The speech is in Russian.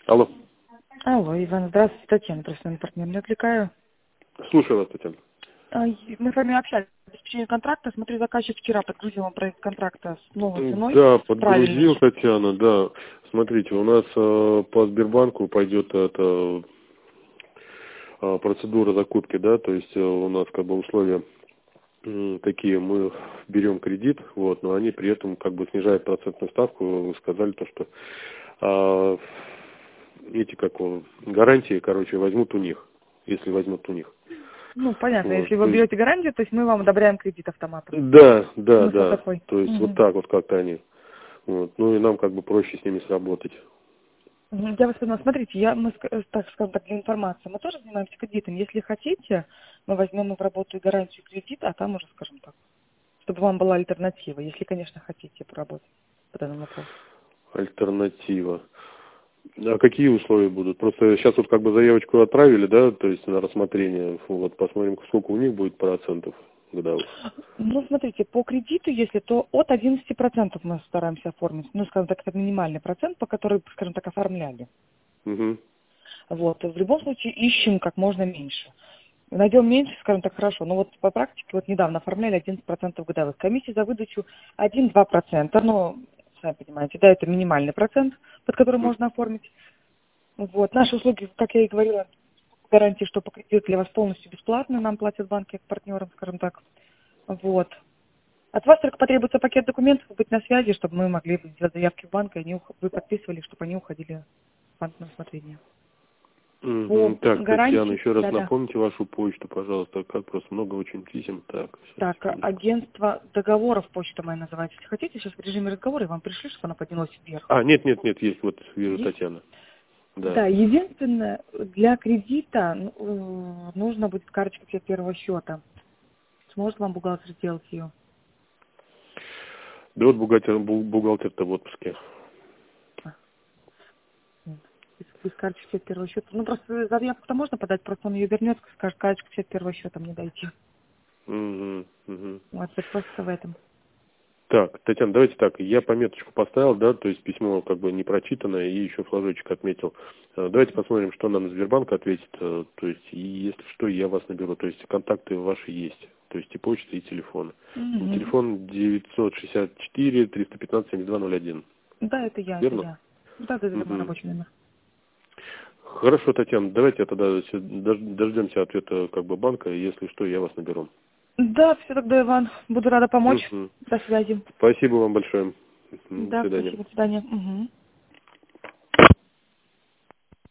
Алло. Алло, Иван, здравствуйте, Татьяна, профессиональный партнер, не отвлекаю. Слушаю вас, Татьяна. Мы с вами общались в течение контракта, смотрю, заказчик вчера подгрузил вам проект контракта с новой ценой. Да, Правильно. подгрузил, Татьяна, да. Смотрите, у нас по Сбербанку пойдет эта процедура закупки, да, то есть у нас как бы условия такие, мы берем кредит, вот, но они при этом как бы снижают процентную ставку. Вы сказали то, что эти гарантии, короче, возьмут у них, если возьмут у них. Ну, понятно, Вот, если вы то есть, берете гарантию, то есть мы вам одобряем кредит автоматом. да, Смысл такой. то есть вот так вот как-то они. Вот, ну и нам как бы проще с ними сработать. Я вас поняла. Смотрите, так скажем так, для информации, мы тоже занимаемся кредитом. Если хотите, мы возьмем в работу и гарантию кредита, а там уже, скажем так, чтобы вам была альтернатива, если, конечно, хотите поработать по данному вопросу. Альтернатива. А какие условия будут? Просто сейчас вот как бы заявочку отправили, да, то есть на рассмотрение. Вот посмотрим, сколько у них будет процентов годовых. Ну, смотрите, по кредиту, если, то от 11% мы стараемся оформить. Ну, скажем так, это минимальный процент, по которому, скажем так, оформляли. Угу. Вот. В любом случае ищем как можно меньше. Найдем меньше, скажем так, хорошо. Но вот по практике вот недавно оформляли 11% годовых. Комиссия за выдачу 1-2%. Но, сами понимаете, да, это минимальный процент, под который можно оформить. Вот. Наши услуги, как я и говорила, гарантии, что по кредиту для вас полностью бесплатно. Нам платят банки как партнерам, скажем так. Вот. От вас только потребуется пакет документов, быть на связи, чтобы мы могли сделать заявки в банк, и вы подписывали, чтобы они уходили в банк на рассмотрение. По Так, Татьяна, гарантии, еще раз да-да. напомните вашу почту, пожалуйста. Как просто много очень писем. Так, сейчас, Так, секундочку. агентство договоров, почта моя называется. Если хотите, сейчас в режиме разговора я вам пришлю, чтобы она поднялась вверх. Нет, есть, вот вижу Есть? Татьяна. Да. Да, единственное, для кредита нужно будет карточка для первого счета. Сможет вам бухгалтер сделать ее? Да вот бухгалтер-то в отпуске. Без карточки от первого счета. Ну, просто заявку-то можно подать, просто он ее вернет, скажет, карточку от первого счета мне дайте. Угу. Вот, суть просто в этом. Так, Татьяна, давайте так, я пометочку поставил, да, то есть письмо как бы не прочитанное и еще флажочек отметил. Давайте посмотрим, что нам Сбербанк ответит, то есть, и если что, я вас наберу, то есть контакты ваши есть, то есть и почта, и телефон. Телефон 964-315-7201. Да, это я, это Верно? я. Да, это мой Угу. рабочий номер. Хорошо, Татьяна, давайте тогда дождемся ответа как бы банка, и если что, я вас наберу. Да, все тогда, Иван. Буду рада помочь. Угу. До связи. Спасибо вам большое. До Да, свидания. спасибо. До свидания. Угу.